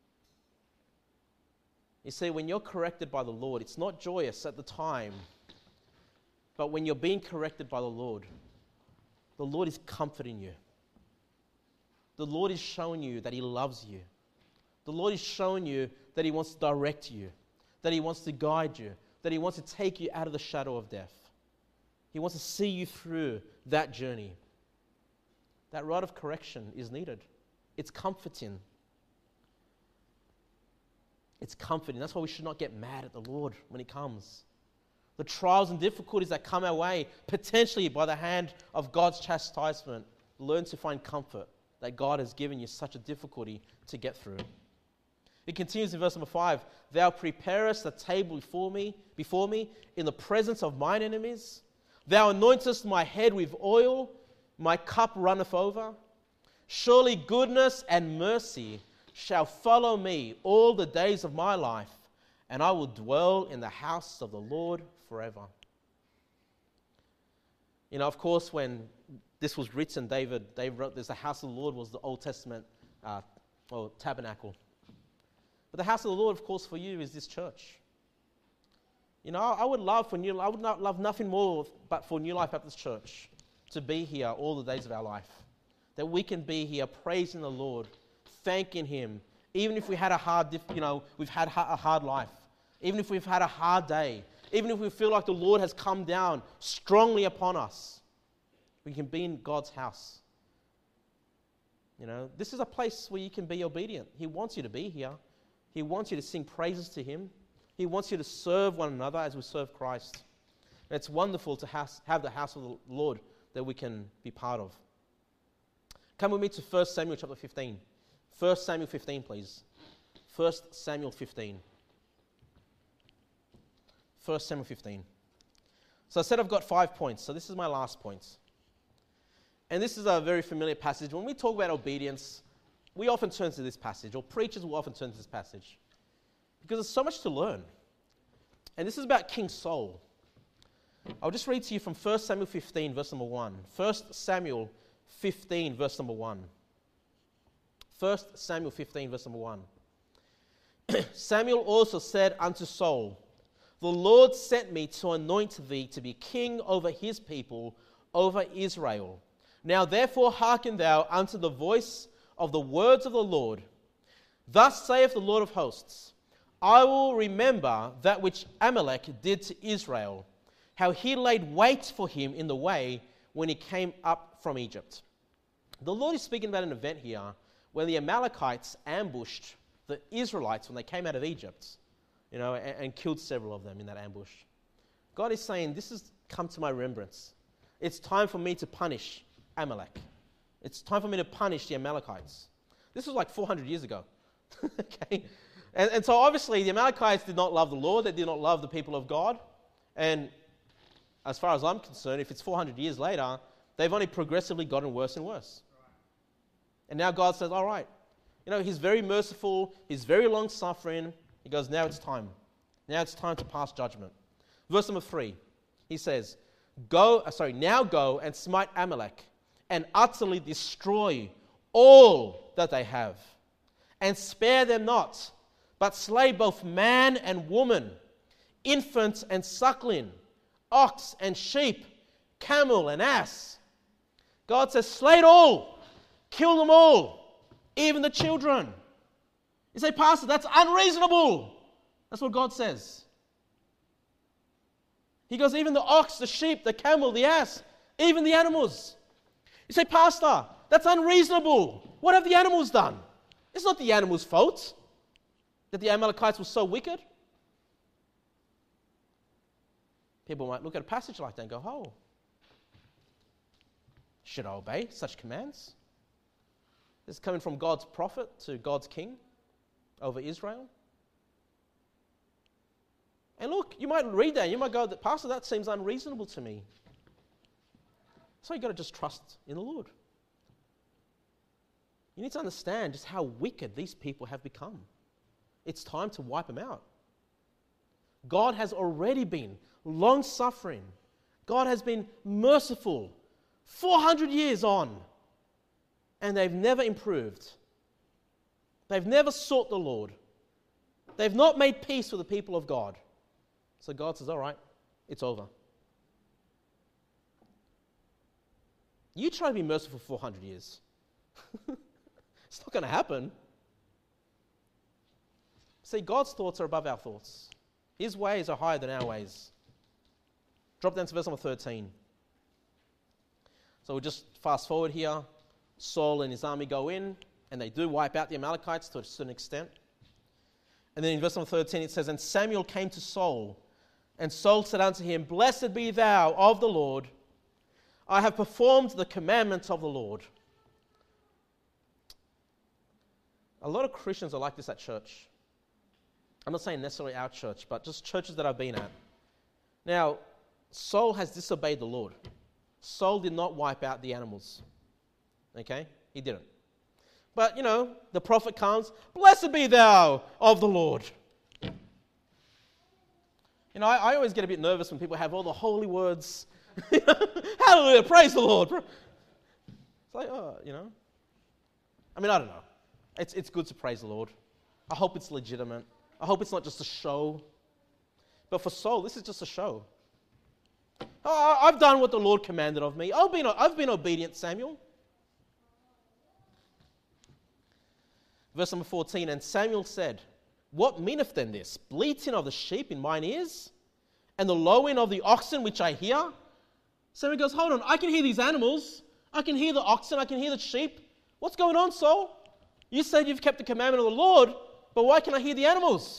You see, when you're corrected by the Lord, it's not joyous at the time, but when you're being corrected by the Lord, the Lord is comforting you. The Lord is showing you that He loves you. The Lord is showing you that He wants to direct you, that He wants to guide you, that He wants to take you out of the shadow of death. He wants to see you through that journey. That rod of correction is needed. It's comforting. It's comforting. That's why we should not get mad at the Lord when He comes. The trials and difficulties that come our way, potentially by the hand of God's chastisement, learn to find comfort that God has given you such a difficulty to get through. It continues in verse number five. Thou preparest a table before me, before me in the presence of mine enemies. Thou anointest my head with oil, my cup runneth over. Surely goodness and mercy shall follow me all the days of my life, and I will dwell in the house of the Lord forever. You know, of course, when this was written, David, David wrote this, the house of the Lord was the Old Testament uh, or tabernacle. But the house of the Lord, of course, for you is this church. You know, I would love for New, I would not love nothing more but for New Life Baptist Church to be here all the days of our life. That we can be here praising the Lord, thanking Him, even if we had a hard, you know, we've had a hard life, even if we've had a hard day, even if we feel like the Lord has come down strongly upon us, we can be in God's house. You know, this is a place where you can be obedient. He wants you to be here. He wants you to sing praises to Him. He wants you to serve one another as we serve Christ. And it's wonderful to has, have the house of the Lord that we can be part of. Come with me to First Samuel chapter fifteen. First Samuel fifteen, please. First Samuel fifteen. First Samuel fifteen. So I said I've got five points. So this is my last point. And this is a very familiar passage. When we talk about obedience, we often turn to this passage, or preachers will often turn to this passage, because there's so much to learn. And this is about King Saul. I'll just read to you from First Samuel fifteen, verse number one. First Samuel fifteen, verse number one. First Samuel fifteen, verse number one. Samuel also said unto Saul, The Lord sent me to anoint thee to be king over his people, over Israel. Now therefore hearken thou unto the voice of the words of the Lord. Thus saith the Lord of hosts, I will remember that which Amalek did to Israel, how he laid wait for him in the way when he came up from Egypt. The Lord is speaking about an event here where the Amalekites ambushed the Israelites when they came out of Egypt, you know, and, and killed several of them in that ambush. God is saying, this has come to my remembrance. It's time for me to punish Amalek. It's time for me to punish the Amalekites. This was like four hundred years ago. Okay? And, and so obviously the Amalekites did not love the Lord. They did not love the people of God. And as far as I'm concerned, if it's four hundred years later, they've only progressively gotten worse and worse. And now God says, all right, you know, He's very merciful. He's very long-suffering. He goes, now it's time. Now it's time to pass judgment. Verse number three, He says, Go, uh, sorry, now go and smite Amalek and utterly destroy all that they have, and spare them not, but slay both man and woman, infant and suckling, ox and sheep, camel and ass. God says, slay it all, kill them all, even the children. You say, Pastor, that's unreasonable. That's what God says. He goes, even the ox, the sheep, the camel, the ass, even the animals. You say, Pastor, that's unreasonable. What have the animals done? It's not the animals' fault that the Amalekites were so wicked. People might look at a passage like that and go, oh, should I obey such commands? This is coming from God's prophet to God's king over Israel. And look, you might read that, you might go, Pastor, that seems unreasonable to me. So you've got to just trust in the Lord. You need to understand just how wicked these people have become. It's time to wipe them out. God has already been long-suffering. God has been merciful. four hundred years on. And they've never improved. They've never sought the Lord. They've not made peace with the people of God. So God says, all right, it's over. You try to be merciful for four hundred years. It's not going to happen. See, God's thoughts are above our thoughts. His ways are higher than our ways. Drop down to verse number thirteen. So we'll just fast forward here. Saul and his army go in, and they do wipe out the Amalekites to a certain extent. And then in verse number thirteen it says, and Samuel came to Saul, and Saul said unto him, Blessed be thou of the Lord. I have performed the commandments of the Lord. A lot of Christians are like this at church. I'm not saying necessarily our church, but just churches that I've been at. Now, Saul has disobeyed the Lord. Saul did not wipe out the animals. Okay? He didn't. But, you know, the prophet comes, Blessed be thou of the Lord. You know, I, I always get a bit nervous when people have all the holy words. Hallelujah, praise the Lord. It's like, oh, you know. I mean, I don't know. It's, it's good to praise the Lord. I hope it's legitimate. I hope it's not just a show. But for Saul, this is just a show. Oh, I've done what the Lord commanded of me. I've been, I've been obedient, Samuel. Verse number fourteen, and Samuel said, What meaneth then this? Bleating of the sheep in mine ears, and the lowing of the oxen which I hear? Samuel goes, hold on, I can hear these animals. I can hear the oxen. I can hear the sheep. What's going on, Saul? You said you've kept the commandment of the Lord, but why can I hear the animals?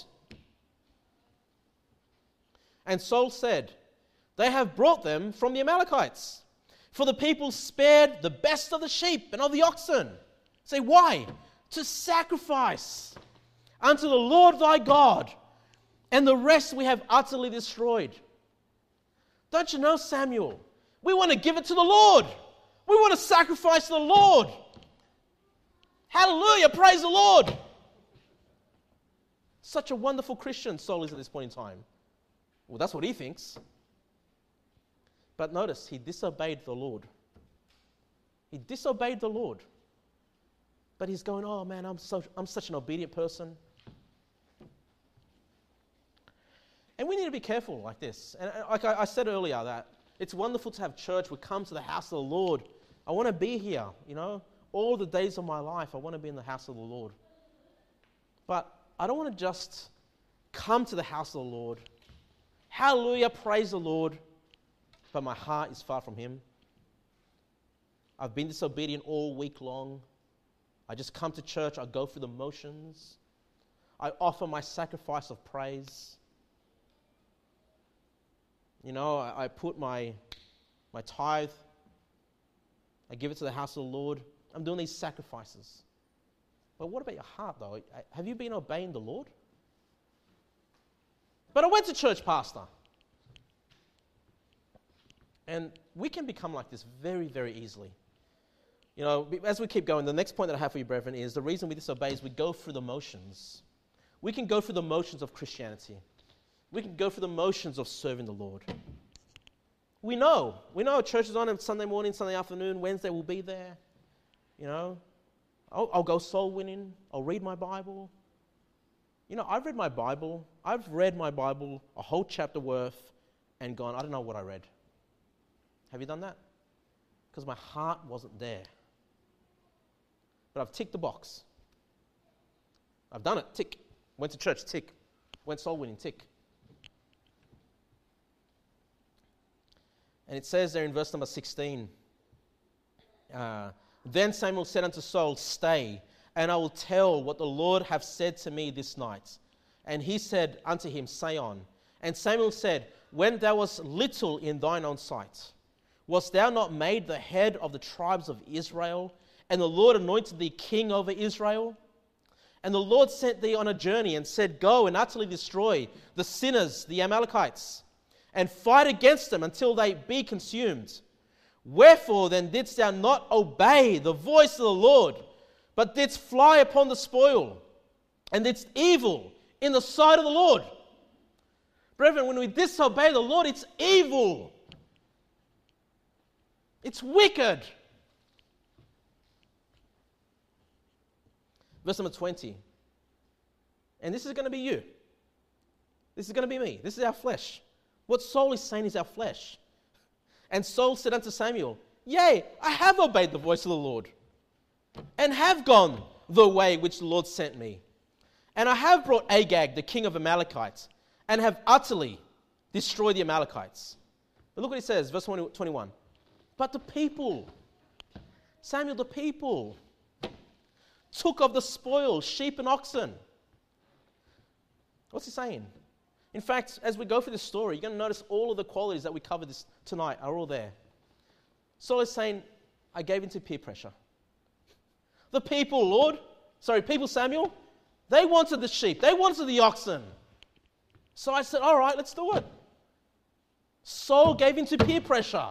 And Saul said, They have brought them from the Amalekites. For the people spared the best of the sheep and of the oxen. Say, why? To sacrifice unto the Lord thy God, and the rest we have utterly destroyed. Don't you know, Samuel? We want to give it to the Lord. We want to sacrifice to the Lord. Hallelujah, praise the Lord. Such a wonderful Christian Saul is at this point in time. Well, that's what he thinks. But notice, he disobeyed the Lord. He disobeyed the Lord. But he's going, oh man, I'm, so, I'm such an obedient person. And we need to be careful like this. And like I, I said earlier, that it's wonderful to have church. We come to the house of the Lord. I want to be here, you know. All the days of my life, I want to be in the house of the Lord. But I don't want to just come to the house of the Lord. Hallelujah, praise the Lord. But my heart is far from Him. I've been disobedient all week long. I just come to church. I go through the motions. I offer my sacrifice of praise. You know, I, I put my, my tithe. I give it to the house of the Lord. I'm doing these sacrifices. But what about your heart, though? Have you been obeying the Lord? But I went to church, Pastor. And we can become like this very, very easily. You know, as we keep going, the next point that I have for you, brethren, is the reason we disobey is we go through the motions. We can go through the motions of Christianity. We can go through the motions of serving the Lord. We know. We know church is on Sunday morning, Sunday afternoon, Wednesday we'll be there. You know, I'll, I'll go soul winning. I'll read my Bible. You know, I've read my Bible. I've read my Bible, a whole chapter worth, and gone, I don't know what I read. Have you done that? Because my heart wasn't there. But I've ticked the box. I've done it, tick. Went to church, tick. Went soul winning, tick. And it says there in verse number sixteen, uh, Then Samuel said unto Saul, Stay, and I will tell what the Lord hath said to me this night. And he said unto him, Say on. And Samuel said, When thou wast little in thine own sight, wast thou not made the head of the tribes of Israel? And the Lord anointed thee king over Israel? And the Lord sent thee on a journey and said, Go and utterly destroy the sinners, the Amalekites, and fight against them until they be consumed. Wherefore then didst thou not obey the voice of the Lord, but didst fly upon the spoil, and didst evil in the sight of the Lord? Brethren, when we disobey the Lord, it's evil. It's wicked. Verse number twenty. And this is going to be you. This is going to be me. This is our flesh. What Saul is saying is our flesh. And Saul said unto Samuel, Yea, I have obeyed the voice of the Lord, and have gone the way which the Lord sent me. And I have brought Agag, the king of Amalekites, and have utterly destroyed the Amalekites. But look what he says, verse twenty-one. But the people, Samuel, the people, took of the spoil sheep and oxen. What's he saying? In fact, as we go through this story, you're going to notice all of the qualities that we covered this tonight are all there. Saul is saying, I gave into peer pressure. The people, Lord, sorry, people, Samuel, they wanted the sheep. They wanted the oxen. So I said, all right, let's do it. Saul gave into peer pressure.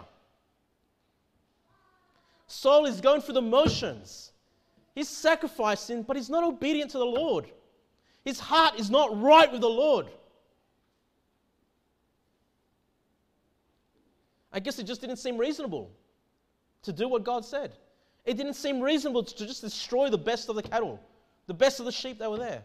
Saul is going through the motions. He's sacrificing, but he's not obedient to the Lord. His heart is not right with the Lord. I guess it just didn't seem reasonable to do what God said. It didn't seem reasonable to just destroy the best of the cattle, the best of the sheep that were there.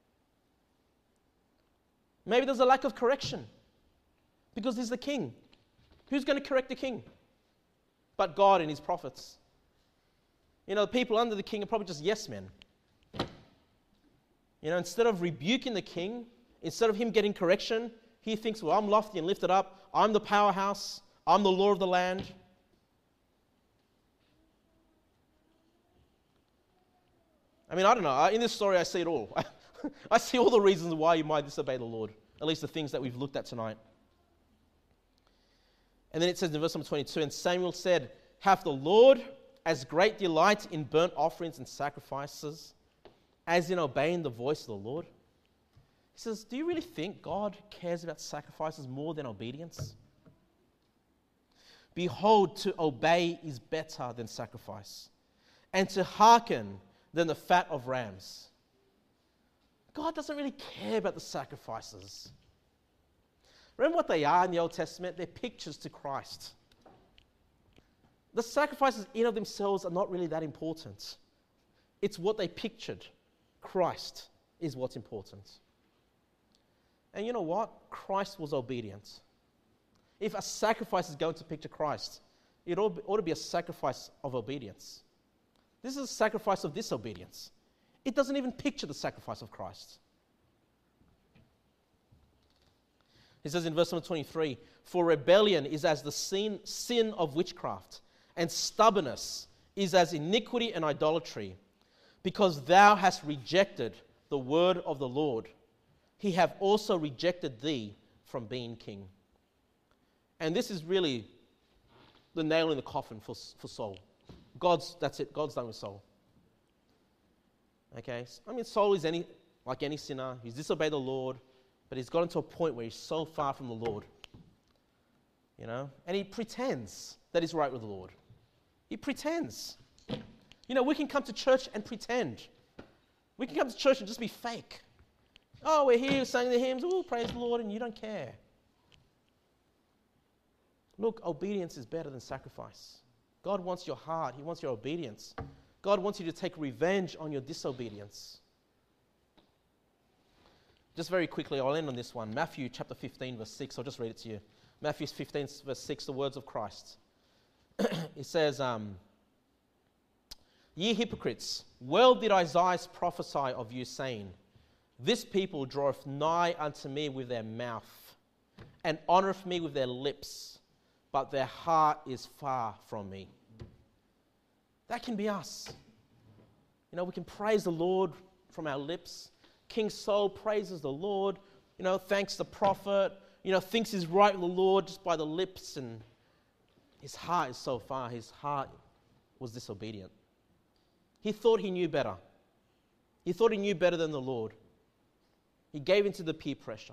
Maybe there's a lack of correction because he's the king. Who's going to correct the king? But God and his prophets. You know, the people under the king are probably just yes men. You know, instead of rebuking the king, instead of him getting correction, he thinks, well, I'm lofty and lifted up. I'm the powerhouse. I'm the law of the land. I mean, I don't know. In this story, I see it all. I see all the reasons why you might disobey the Lord, at least the things that we've looked at tonight. And then it says in verse number twenty-two, and Samuel said, hath the Lord as great delight in burnt offerings and sacrifices as in obeying the voice of the Lord? He says, do you really think God cares about sacrifices more than obedience? Behold, to obey is better than sacrifice, and to hearken than the fat of rams. God doesn't really care about the sacrifices. Remember what they are in the Old Testament? They're pictures to Christ. The sacrifices in of themselves are not really that important. It's what they pictured. Christ is what's important. And you know what? Christ was obedient. If a sacrifice is going to picture Christ, it ought to be a sacrifice of obedience. This is a sacrifice of disobedience. It doesn't even picture the sacrifice of Christ. He says in verse number twenty-three, for rebellion is as the sin, sin of witchcraft, and stubbornness is as iniquity and idolatry. Because thou hast rejected the word of the Lord, he have also rejected thee from being king. And this is really the nail in the coffin for, for Saul. God's, that's it, God's done with Saul. Okay, I mean, Saul is any like any sinner. He's disobeyed the Lord, but he's gotten to a point where he's so far from the Lord. You know, and he pretends that he's right with the Lord. He pretends. You know, we can come to church and pretend. We can come to church and just be fake. Oh, we're here singing the hymns. Oh, praise the Lord, and you don't care. Look, obedience is better than sacrifice. God wants your heart. He wants your obedience. God wants you to take revenge on your disobedience. Just very quickly, I'll end on this one. Matthew chapter fifteen, verse six. I'll just read it to you. Matthew fifteen, verse six, the words of Christ. It says, um, ye hypocrites, well did Isaiah prophesy of you, saying, this people draweth nigh unto me with their mouth, and honoureth me with their lips, but their heart is far from me. That can be us. You know, we can praise the Lord from our lips. King Saul praises the Lord, you know, thanks the prophet, you know, thinks he's right with the Lord just by the lips, and his heart is so far. His heart was disobedient. He thought he knew better. He thought he knew better than the Lord. He gave into the peer pressure.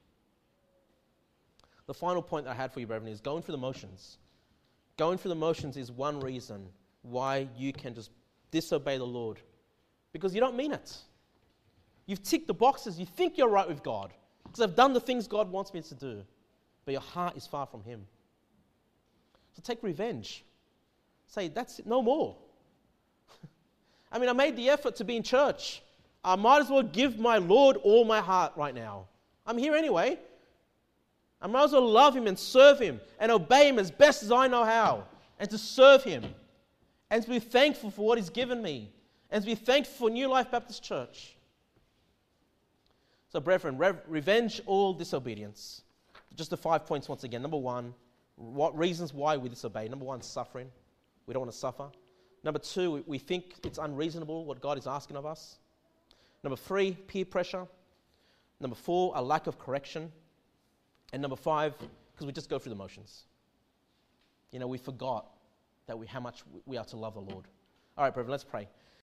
The final point that I had for you, brethren, is going through the motions. Going through the motions is one reason why you can just disobey the Lord. Because you don't mean it. You've ticked the boxes. You think you're right with God. Because I've done the things God wants me to do. But your heart is far from Him. So take revenge. Say, that's it, no more. I mean, I made the effort to be in church. I might as well give my Lord all my heart right now. I'm here anyway. I might as well love Him and serve Him and obey Him as best as I know how. And to serve Him. And to be thankful for what He's given me. And to be thankful for New Life Baptist Church. So, brethren, rev- revenge all disobedience. Just the five points once again. Number one, what reasons why we disobey. Number one, suffering. We don't want to suffer. Number two, we think it's unreasonable what God is asking of us. Number three, peer pressure. Number four, a lack of correction. And number five, because we just go through the motions. You know, we forgot that we how much we are to love the Lord. All right, brethren, let's pray.